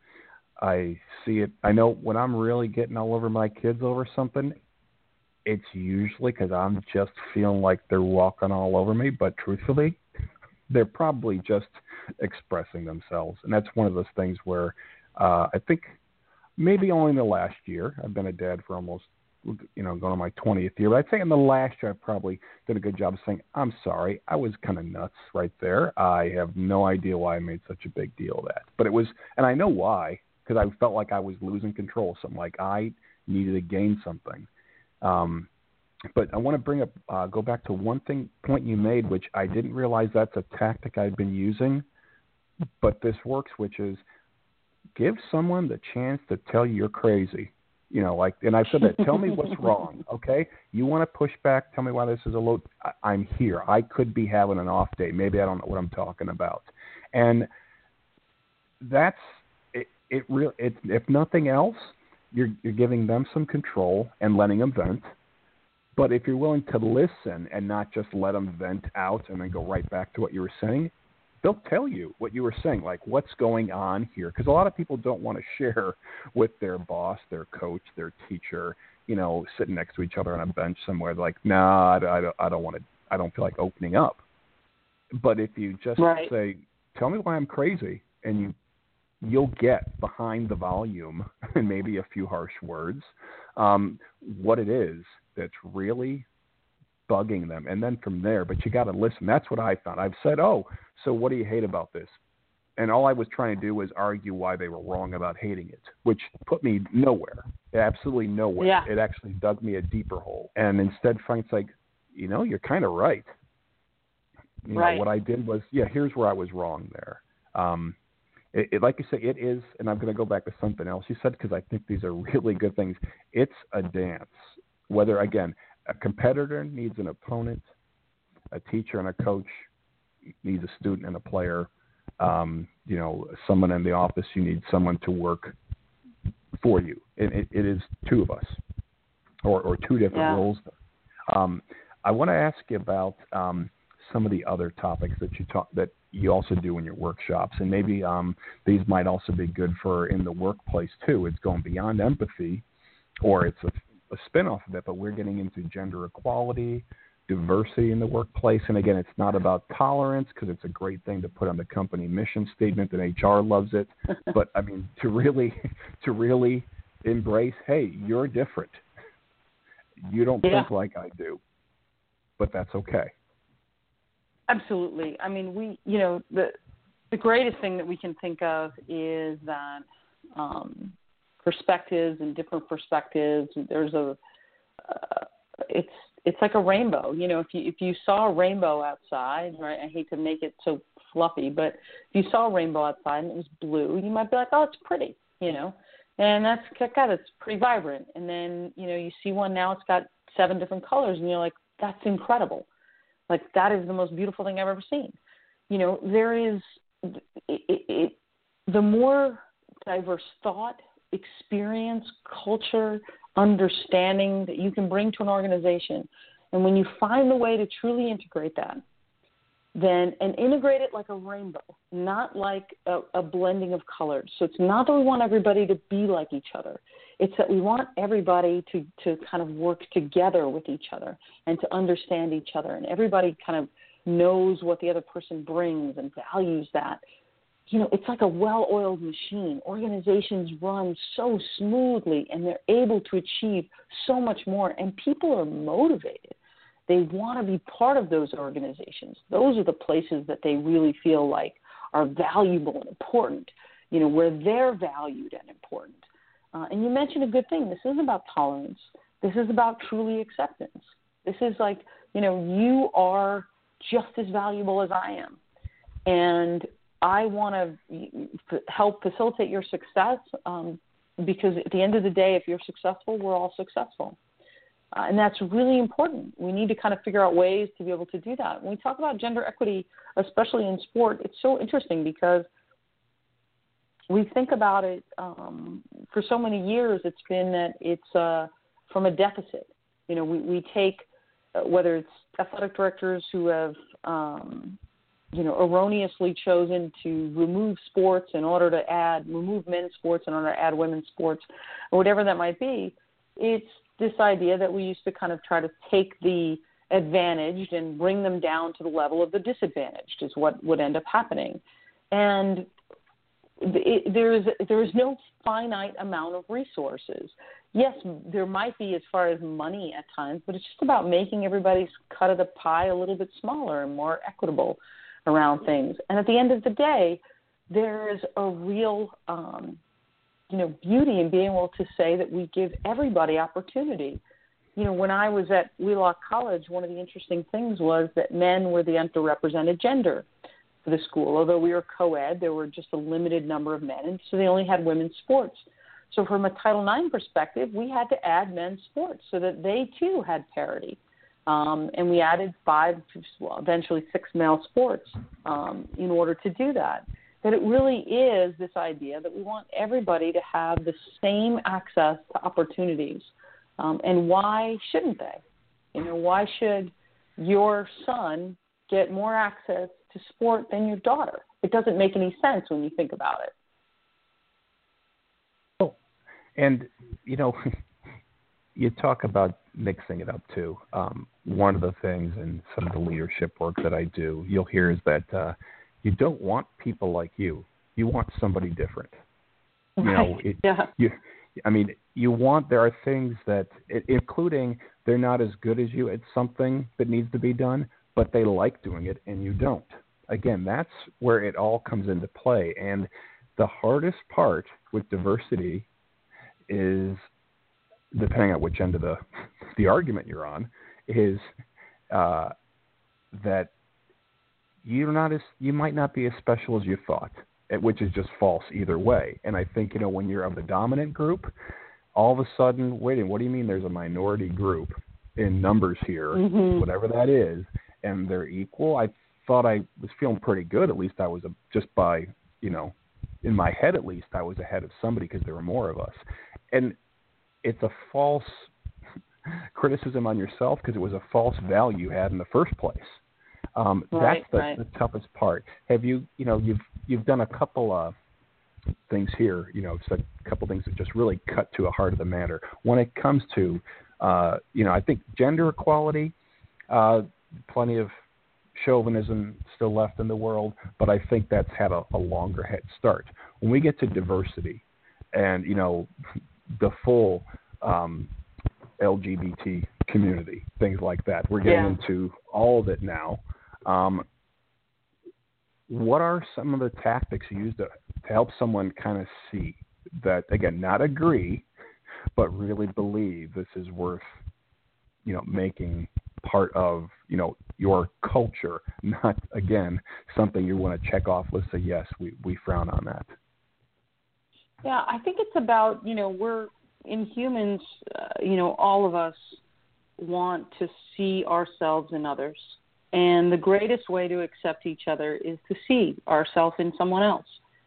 I see it. I know when I'm really getting all over my kids over something, it's usually because I'm just feeling like they're walking all over me. But truthfully, they're probably just expressing themselves. And that's one of those things where uh, I think maybe only in the last year, I've been a dad for almost, you know, going on my twentieth year. But I'd say in the last year, I probably did a good job of saying, I'm sorry, I was kind of nuts right there. I have no idea why I made such a big deal of that. But it was, and I know why, because I felt like I was losing control. Something like I needed to gain something. Um, but I want to bring up, uh, go back to one thing, point you made, which I didn't realize that's a tactic I've been using, but this works, which is give someone the chance to tell you you're crazy. You know, like, and I've said that, tell me what's wrong, okay? You want to push back, tell me why this is a low, I, I'm here. I could be having an off day. Maybe I don't know what I'm talking about. And that's, it, it really, it, if nothing else, you're, you're giving them some control and letting them vent. But if you're willing to listen and not just let them vent out and then go right back to what you were saying, they'll tell you what you were saying, like what's going on here. Because a lot of people don't want to share with their boss, their coach, their teacher, you know, sitting next to each other on a bench somewhere. They're like, nah, I, I, don't, I don't want to, I don't feel like opening up. But if you just right. say, tell me why I'm crazy, and you, you'll get behind the volume and maybe a few harsh words, um, what it is that's really bugging them. And then from there, but you got to listen. That's what I found. I've said, oh, so what do you hate about this? And all I was trying to do was argue why they were wrong about hating it, which put me nowhere, absolutely nowhere. Yeah. It actually dug me a deeper hole. And instead, Frank's like, you know, you're kind of right. You right. know, what I did was, yeah, here's where I was wrong there. Um, it, it, like you say, it is, and I'm going to go back to something else you said, because I think these are really good things. It's a dance. Whether, again, a competitor needs an opponent, a teacher and a coach needs a student and a player. Um, you know, someone in the office, you need someone to work for you. It, it, it is two of us, or, or two different yeah. roles. Um, I want to ask you about um, some of the other topics that you talk that you also do in your workshops, and maybe um, these might also be good for in the workplace too. It's going beyond empathy, or it's a a spin-off of it, but we're getting into gender equality, diversity in the workplace. And again, it's not about tolerance, because it's a great thing to put on the company mission statement, and H R loves it. But I mean, to really, to really embrace, hey, you're different. You don't yeah. think like I do, but that's okay. Absolutely. I mean, we, you know, the the greatest thing that we can think of is that, um, perspectives and different perspectives. There's a, uh, it's it's like a rainbow. You know, if you if you saw a rainbow outside, right? I hate to make it so fluffy, but if you saw a rainbow outside and it was blue, you might be like, oh, it's pretty, you know, and that's God, it's pretty vibrant. And then you know, you see one now, it's got seven different colors, and you're like, that's incredible. Like that is the most beautiful thing I've ever seen. You know, there is it, it, it, the more diverse thought, experience, culture, understanding that you can bring to an organization. And when you find the way to truly integrate that, then and integrate it like a rainbow, not like a, a blending of colors. So it's not that we want everybody to be like each other. It's that we want everybody to, to kind of work together with each other and to understand each other. And everybody kind of knows what the other person brings and values that. You know, it's like a well-oiled machine. Organizations run so smoothly, and they're able to achieve so much more, and people are motivated. They want to be part of those organizations. Those are the places that they really feel like are valuable and important, you know, where they're valued and important. Uh, and you mentioned a good thing. This isn't about tolerance. This is about truly acceptance. This is like, you know, you are just as valuable as I am. And I want to help facilitate your success um, because at the end of the day, if you're successful, we're all successful. Uh, and that's really important. We need to kind of figure out ways to be able to do that. When we talk about gender equity, especially in sport, it's so interesting because we think about it um, for so many years. It's been that it's uh, from a deficit. You know, we, we take, uh, whether it's athletic directors who have um, – you know, erroneously chosen to remove sports in order to add, remove men's sports in order to add women's sports, or whatever that might be. It's this idea that we used to kind of try to take the advantaged and bring them down to the level of the disadvantaged is what would end up happening. And it, there is there is no finite amount of resources. Yes, there might be as far as money at times, but it's just about making everybody's cut of the pie a little bit smaller and more equitable around things. And at the end of the day, there's a real, um, you know, beauty in being able to say that we give everybody opportunity. You know, when I was at Wheelock College, one of the interesting things was that men were the underrepresented gender. for the school. Although we were co-ed, there were just a limited number of men, and so they only had women's sports. So from a Title nine perspective, we had to add men's sports so that they too had parity. Um, and we added five, well, eventually six male sports um, in order to do that. That it really is this idea that we want everybody to have the same access to opportunities. Um, and why shouldn't they? You know, why should your son get more access to sport than your daughter? It doesn't make any sense when you think about it. Oh, and, you know, you talk about mixing it up too. Um, one of the things in some of the leadership work that I do, you'll hear is that uh, you don't want people like you. You want somebody different. You right. know, it, yeah. you, I mean, you want, there are things that, including they're not as good as you at something that needs to be done, but they like doing it and you don't. Again, that's where it all comes into play. And the hardest part with diversity is, depending on which end of the, the argument you're on, is uh, that you're not as, you might not be as special as you thought, which is just false either way. And I think, you know, when you're of the dominant group, all of a sudden, wait, what do you mean there's a minority group in numbers here, mm-hmm. whatever that is, and they're equal? I thought I was feeling pretty good. At least I was, a, just by, you know, in my head at least, I was ahead of somebody because there were more of us. And it's a false criticism on yourself because it was a false value you had in the first place. Um, right, that's the, right. the toughest part. Have you, you know, you've you've done a couple of things here, you know, it's a couple things that just really cut to the heart of the matter. When it comes to, uh, you know, I think gender equality, uh, plenty of chauvinism still left in the world, but I think that's had a, a longer head start. When we get to diversity and, you know, the full um, L G B T community, things like that, we're getting yeah. into all of it now. Um, what are some of the tactics you use to, to help someone kind of see that, again, not agree, but really believe this is worth, you know, making part of, you know, your culture, not, again, something you want to check off list, say, yes, we, we frown on that? Yeah, I think it's about, you know, we're, in humans, uh, you know, all of us want to see ourselves in others. And the greatest way to accept each other is to see ourselves in someone else.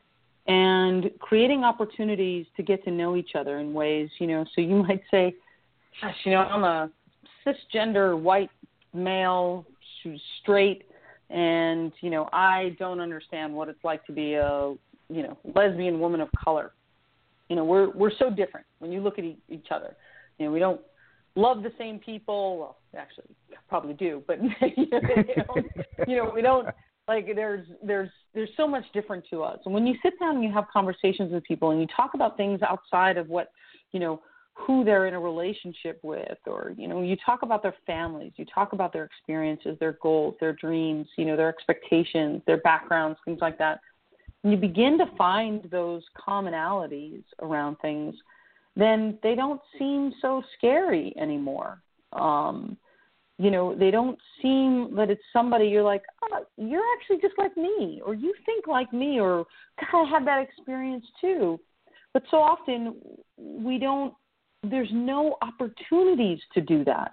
And creating opportunities to get to know each other in ways, you know, so you might say, gosh, you know, I'm a cisgender white male, straight, and, you know, I don't understand what it's like to be a, you know, lesbian woman of color. You know, we're we're so different when you look at e- each other. You know, we don't love the same people. Well, actually, probably do, but you know, you know, we don't like. There's there's there's so much different to us. And when you sit down and you have conversations with people and you talk about things outside of what, you know, who they're in a relationship with, or you know, you talk about their families, you talk about their experiences, their goals, their dreams, you know, their expectations, their backgrounds, things like that. When you begin to find those commonalities around things, then they don't seem so scary anymore. Um, you know, they don't seem that it's somebody you're like, oh, you're actually just like me, or you think like me, or God, I had that experience too. But so often we don't, there's no opportunities to do that.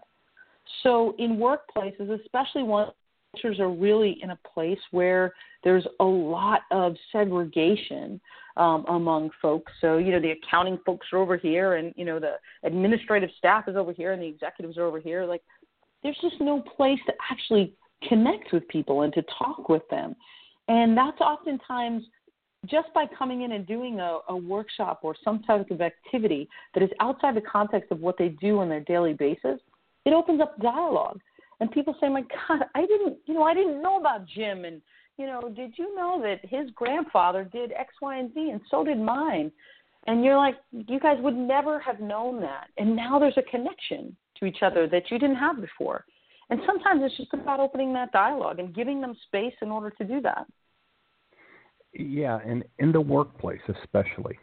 So in workplaces, especially one, cultures are really in a place where there's a lot of segregation um, among folks. So, you know, the accounting folks are over here and, you know, the administrative staff is over here and the executives are over here. Like, there's just no place to actually connect with people and to talk with them. And that's oftentimes just by coming in and doing a, a workshop or some type of activity that is outside the context of what they do on their daily basis, it opens up dialogue. And people say, my God, I didn't, you know, I didn't know about Jim. And, you know, did you know that his grandfather did X, Y, and Z, and so did mine? And you're like, you guys would never have known that. And now there's a connection to each other that you didn't have before. And sometimes it's just about opening that dialogue and giving them space in order to do that. Yeah, and in the workplace especially,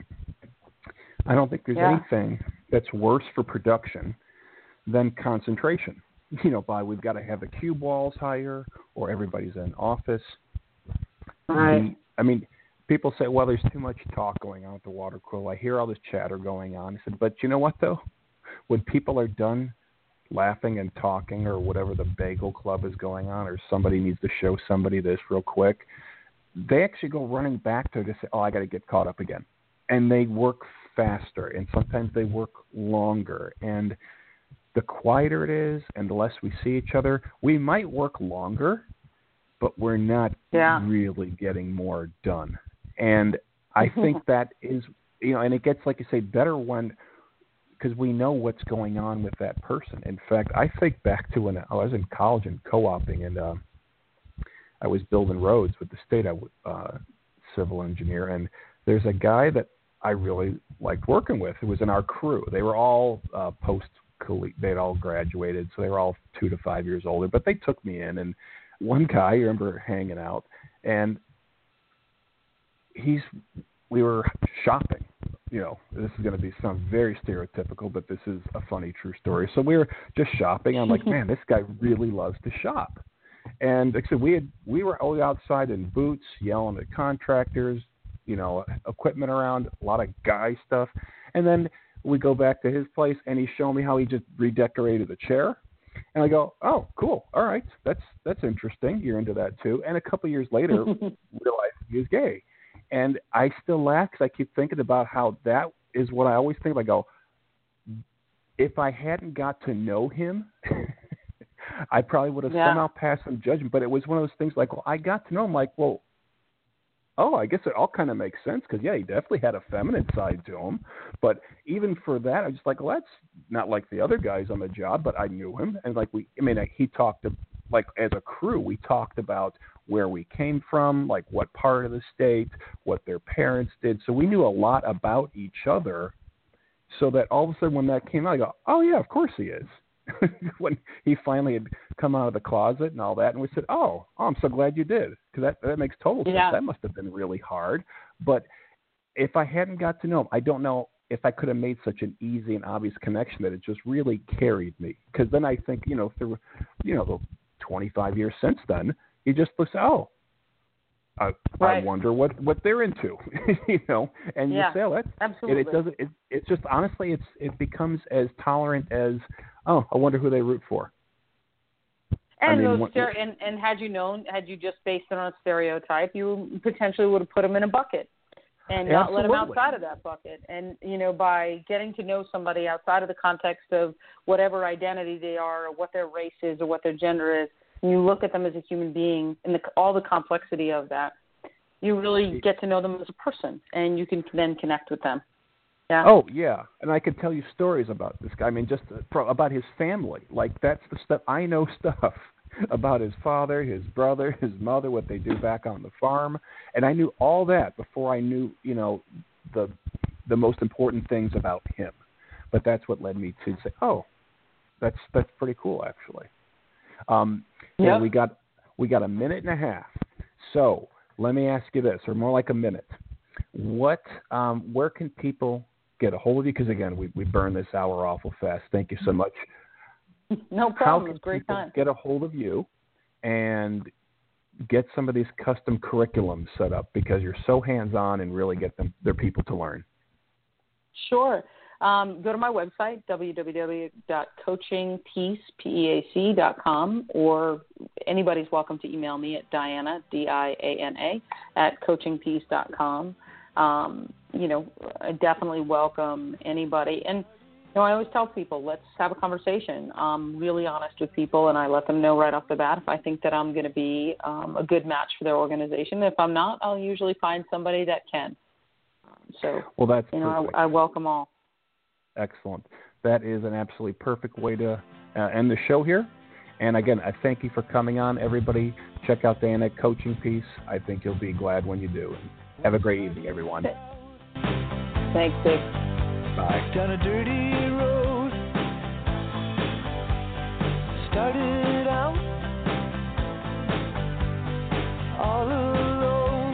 I don't think there's yeah. anything that's worse for production than concentration. You know, by we've got to have the cube walls higher, or everybody's in office. Right. I mean, people say, well, there's too much talk going on at the water cooler. I hear all this chatter going on. I said, but you know what, though? When people are done laughing and talking or whatever the bagel club is going on or somebody needs to show somebody this real quick, they actually go running back to it to say, oh, I got to get caught up again. And they work faster, and sometimes they work longer. And the quieter it is and the less we see each other, we might work longer, but we're not yeah. really getting more done. And I think that is, you know, and it gets, like you say, better when, because we know what's going on with that person. In fact, I think back to when I was in college and co-oping, and uh, I was building roads with the state, I was uh, civil engineer, and there's a guy that I really liked working with. It was in our crew. They were all uh, post they'd all graduated, so they were all two to five years older, but they took me in, and one guy, I remember hanging out, and he's, we were shopping. You know, this is going to be sound very stereotypical, but this is a funny, true story. So we were just shopping. I'm like, man, this guy really loves to shop. And like I said, we had, we were all outside in boots, yelling at contractors, you know, equipment around, a lot of guy stuff. And then we go back to his place, and he's showing me how he just redecorated the chair. And I go, oh, cool. All right. That's that's interesting. You're into that too. And a couple of years later, realized he was gay. And I still laugh because I keep thinking about how that is what I always think. I go, if I hadn't got to know him, I probably would have yeah. somehow passed some judgment. But it was one of those things like, well, I got to know him. Like, well, oh, I guess it all kind of makes sense because, yeah, he definitely had a feminine side to him. But even for that, I was just like, well, that's not like the other guys on the job, but I knew him. And, like, we, I mean, he talked to, like, as a crew, we talked about where we came from, like what part of the state, what their parents did. So we knew a lot about each other so that all of a sudden when that came out, I go, oh, yeah, of course he is. When he finally had come out of the closet and all that, and we said, oh, oh I'm so glad you did, because that, that makes total sense. Yeah. That must have been really hard. But if I hadn't got to know him, I don't know if I could have made such an easy and obvious connection that it just really carried me. Because then I think, you know, if there were, you know, twenty-five years since then, you just look, oh, I, right. I wonder what, what they're into, you know, and yeah, you say, oh, that's, absolutely. it, it doesn't, it, it's just, honestly, it's, it becomes as tolerant as, oh, I wonder who they root for. And, I mean, those what, stere- and, and had you known, had you just based it on a stereotype, you potentially would have put them in a bucket and not absolutely. let them outside of that bucket. And, you know, by getting to know somebody outside of the context of whatever identity they are or what their race is or what their gender is, and you look at them as a human being and the, all the complexity of that, you really get to know them as a person, and you can then connect with them. Yeah. Oh, yeah. And I could tell you stories about this guy. I mean, just about his family. Like, that's the stuff. I know stuff about his father, his brother, his mother, what they do back on the farm. And I knew all that before I knew, you know, the the most important things about him. But that's what led me to say, oh, that's that's pretty cool, actually. Um, yep. And we got we got a minute and a half. So let me ask you this, or more like a minute. What, um, where can people get a hold of you? Because, again, we, we burn this hour awful fast. Thank you so much. No problem. It was a great time. Get a hold of you and get some of these custom curriculums set up, because you're so hands-on and really get them their people to learn. Sure. Um, go to my website, w w w dot coaching peace dot com, or anybody's welcome to email me at Diana, D I A N A, at coaching peace dot com. Um, you know, I definitely welcome anybody. And, you know, I always tell people, let's have a conversation. I'm really honest with people, and I let them know right off the bat if I think that I'm going to be um, a good match for their organization. If I'm not, I'll usually find somebody that can. So, well, that's you know, I, I welcome all. Excellent. That is an absolutely perfect way to uh, end the show here. And again, I thank you for coming on. Everybody, check out Diana at Coaching Peace. I think you'll be glad when you do. And have a great evening, everyone. Thanks, Dick. Bye. Down a dirty road, started out all alone.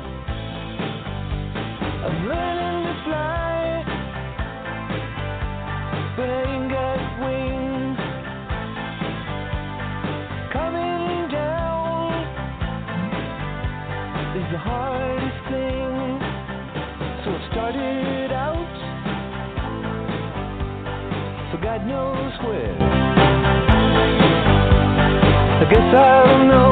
I'm learning to fly, but I ain't got wings. Coming down, God knows where. I guess I don't know